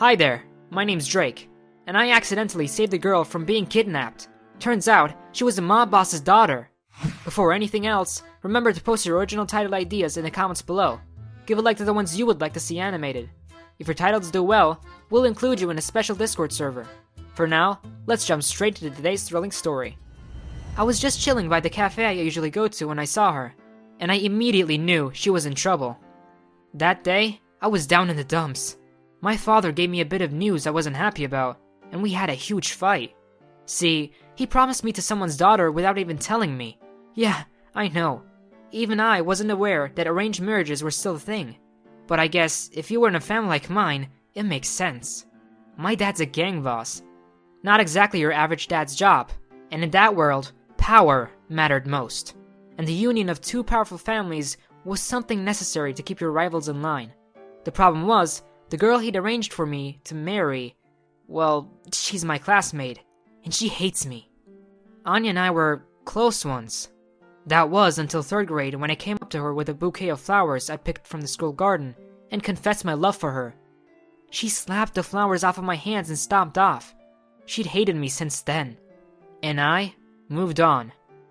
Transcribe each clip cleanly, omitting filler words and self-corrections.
Hi there, my name's Drake, and I accidentally saved a girl from being kidnapped. Turns out, she was the mob boss's daughter. Before anything else, remember to post your original title ideas in the comments below. Give a like to the ones you would like to see animated. If your titles do well, we'll include you in a special Discord server. For now, let's jump straight into today's thrilling story. I was just chilling by the cafe I usually go to when I saw her, and I immediately knew she was in trouble. That day, I was down in the dumps. My father gave me a bit of news I wasn't happy about, and we had a huge fight. See, he promised me to someone's daughter without even telling me. Yeah, I know. Even I wasn't aware that arranged marriages were still a thing. But I guess if you were in a family like mine, it makes sense. My dad's a gang boss. Not exactly your average dad's job, and in that world, power mattered most. And the union of two powerful families was something necessary to keep your rivals in line. The problem was, the girl he'd arranged for me to marry, well, she's my classmate, and she hates me. Anya and I were close once. That was until 3rd grade when I came up to her with a bouquet of flowers I picked from the school garden and confessed my love for her. She slapped the flowers off of my hands and stomped off. She'd hated me since then. And I moved on.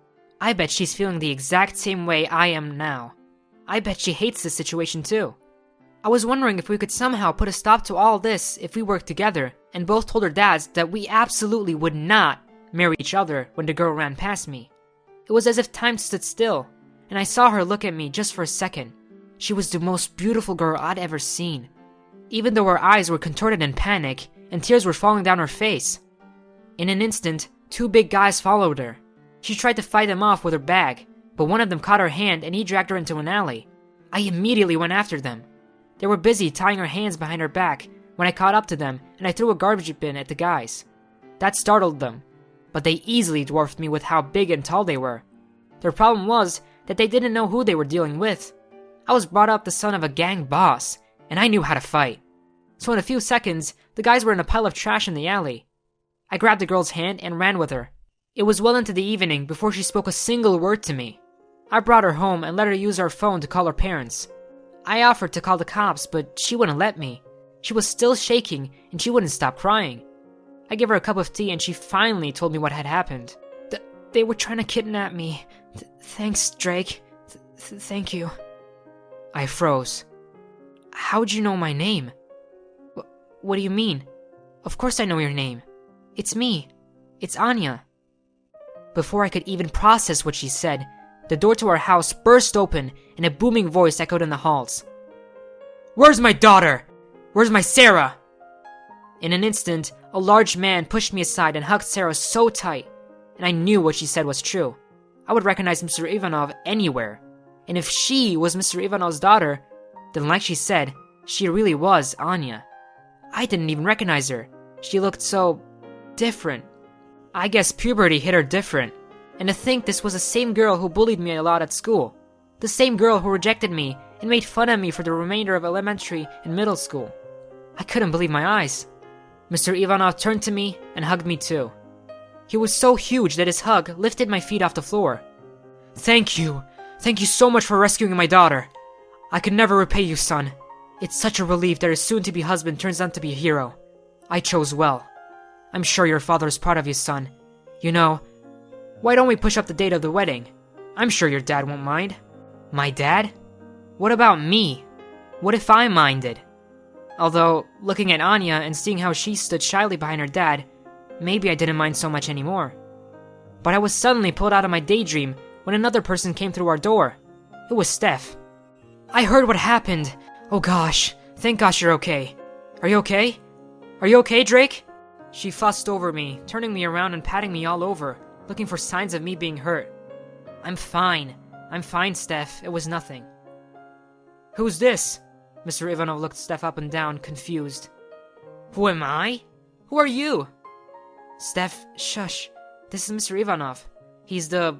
I bet she's feeling the exact same way I am now. I bet she hates this situation too. I was wondering if we could somehow put a stop to all this if we worked together and both told our dads that we absolutely would not marry each other when the girl ran past me. It was as if time stood still, and I saw her look at me just for a second. She was the most beautiful girl I'd ever seen, even though her eyes were contorted in panic and tears were falling down her face. In an instant, 2 big guys followed her. She tried to fight them off with her bag, but one of them caught her hand and he dragged her into an alley. I immediately went after them. They were busy tying her hands behind her back when I caught up to them and I threw a garbage bin at the guys. That startled them, but they easily dwarfed me with how big and tall they were. Their problem was that they didn't know who they were dealing with. I was brought up the son of a gang boss, and I knew how to fight. So in a few seconds, the guys were in a pile of trash in the alley. I grabbed the girl's hand and ran with her. It was well into the evening before she spoke a single word to me. I brought her home and let her use our phone to call her parents. I offered to call the cops, but she wouldn't let me. She was still shaking, and she wouldn't stop crying. I gave her a cup of tea, and she finally told me what had happened. They were trying to kidnap me. Thanks, Drake. Thank you. I froze. How'd you know my name? What do you mean? Of course I know your name. It's me. It's Anya. Before I could even process what she said, the door to our house burst open and a booming voice echoed in the halls. Where's my daughter? Where's my Sarah? In an instant, a large man pushed me aside and hugged Sarah so tight, and I knew what she said was true. I would recognize Mr. Ivanov anywhere, and if she was Mr. Ivanov's daughter, then like she said, she really was Anya. I didn't even recognize her. She looked so different. I guess puberty hit her different. And to think this was the same girl who bullied me a lot at school. The same girl who rejected me and made fun of me for the remainder of elementary and middle school. I couldn't believe my eyes. Mr. Ivanov turned to me and hugged me too. He was so huge that his hug lifted my feet off the floor. Thank you. Thank you so much for rescuing my daughter. I could never repay you, son. It's such a relief that his soon-to-be husband turns out to be a hero. I chose well. I'm sure your father is proud of you, son. You know, why don't we push up the date of the wedding? I'm sure your dad won't mind. My dad? What about me? What if I minded? Although, looking at Anya and seeing how she stood shyly behind her dad, maybe I didn't mind so much anymore. But I was suddenly pulled out of my daydream when another person came through our door. It was Steph. I heard what happened. Oh gosh, thank gosh you're okay. Are you okay? Are you okay, Drake? She fussed over me, turning me around and patting me all over, looking for signs of me being hurt. I'm fine, Steph. It was nothing. Who's this? Mr. Ivanov looked Steph up and down, confused. Who am I? Who are you? Steph, shush. This is Mr. Ivanov. He's the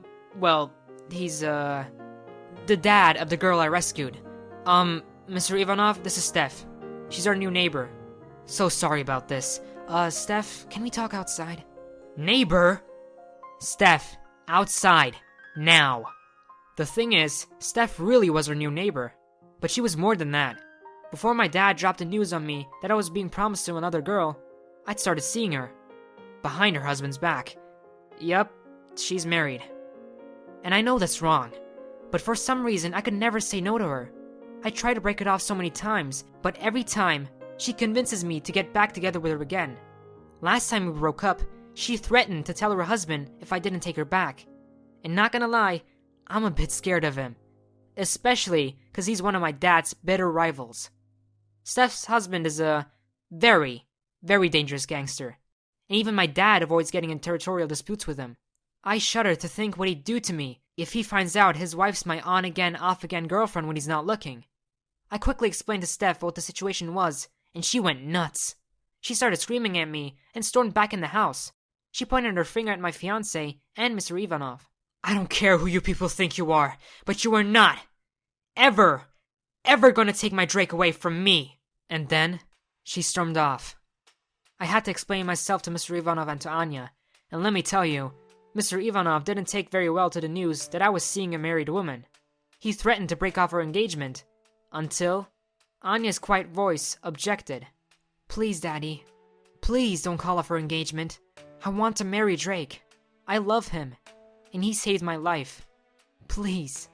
dad of the girl I rescued. Mr. Ivanov, this is Steph. She's our new neighbor. So sorry about this. Steph, can we talk outside? Neighbor? Steph, outside. Now. The thing is, Steph really was our new neighbor. But she was more than that. Before my dad dropped the news on me that I was being promised to another girl, I'd started seeing her. Behind her husband's back. Yup, she's married. And I know that's wrong, but for some reason I could never say no to her. I tried to break it off so many times, but every time, she convinces me to get back together with her again. Last time we broke up, she threatened to tell her husband if I didn't take her back. And not gonna lie, I'm a bit scared of him. Especially because he's one of my dad's bitter rivals. Steph's husband is a very, very dangerous gangster. And even my dad avoids getting in territorial disputes with him. I shudder to think what he'd do to me if he finds out his wife's my on-again, off-again girlfriend when he's not looking. I quickly explained to Steph what the situation was, and she went nuts. She started screaming at me and stormed back in the house. She pointed her finger at my fiancé and Mr. Ivanov. I don't care who you people think you are, but you are not, ever gonna take my Drake away from me. And then, she stormed off. I had to explain myself to Mr. Ivanov and to Anya, and let me tell you, Mr. Ivanov didn't take very well to the news that I was seeing a married woman. He threatened to break off our engagement, until Anya's quiet voice objected. Please, Daddy. Please don't call off our engagement. I want to marry Drake. I love him, and he saved my life. Please.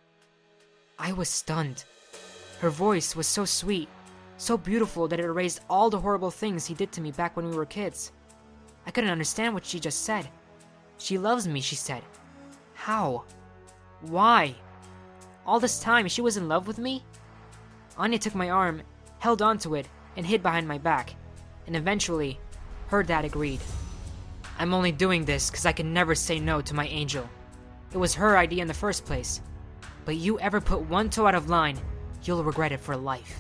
I was stunned. Her voice was so sweet, so beautiful that it erased all the horrible things he did to me back when we were kids. I couldn't understand what she just said. She loves me, she said. How? Why? All this time, she was in love with me? Anya took my arm, held onto it, and hid behind my back. And eventually, her dad agreed. I'm only doing this because I can never say no to my angel. It was her idea in the first place. But you ever put one toe out of line, you'll regret it for life.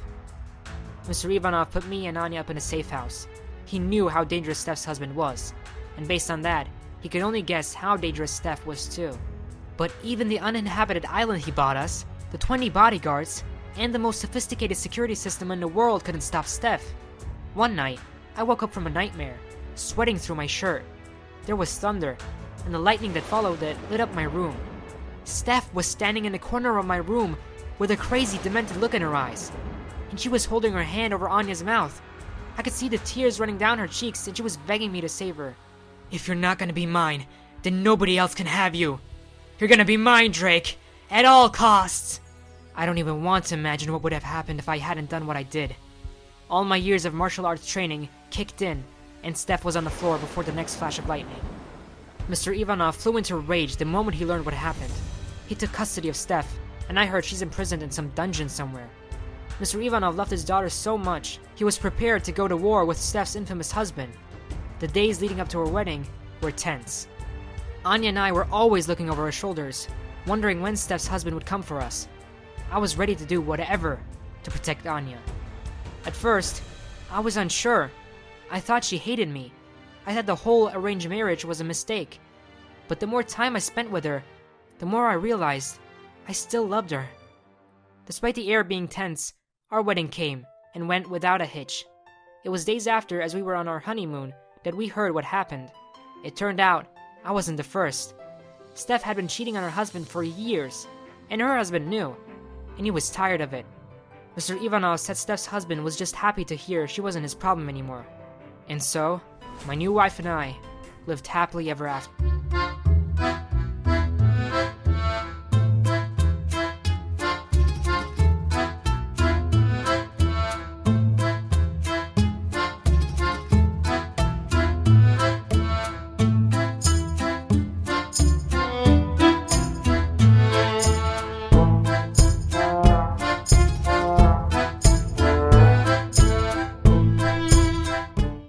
Mr. Ivanov put me and Anya up in a safe house. He knew how dangerous Steph's husband was, and based on that, he could only guess how dangerous Steph was too. But even the uninhabited island he bought us, the 20 bodyguards, and the most sophisticated security system in the world couldn't stop Steph. One night, I woke up from a nightmare, sweating through my shirt. There was thunder, and the lightning that followed it lit up my room. Steph was standing in the corner of my room with a crazy, demented look in her eyes, and she was holding her hand over Anya's mouth. I could see the tears running down her cheeks, and she was begging me to save her. If you're not gonna be mine, then nobody else can have you. You're gonna be mine, Drake, at all costs. I don't even want to imagine what would have happened if I hadn't done what I did. All my years of martial arts training kicked in, and Steph was on the floor before the next flash of lightning. Mr. Ivanov flew into a rage the moment he learned what happened. He took custody of Steph, and I heard she's imprisoned in some dungeon somewhere. Mr. Ivanov loved his daughter so much, he was prepared to go to war with Steph's infamous husband. The days leading up to her wedding were tense. Anya and I were always looking over our shoulders, wondering when Steph's husband would come for us. I was ready to do whatever to protect Anya. At first, I was unsure. I thought she hated me. I thought the whole arranged marriage was a mistake. But the more time I spent with her, the more I realized I still loved her. Despite the air being tense, our wedding came and went without a hitch. It was days after, as we were on our honeymoon, that we heard what happened. It turned out I wasn't the first. Steph had been cheating on her husband for years, and her husband knew, and he was tired of it. Mr. Ivanov said Steph's husband was just happy to hear she wasn't his problem anymore. And so, my new wife and I lived happily ever after.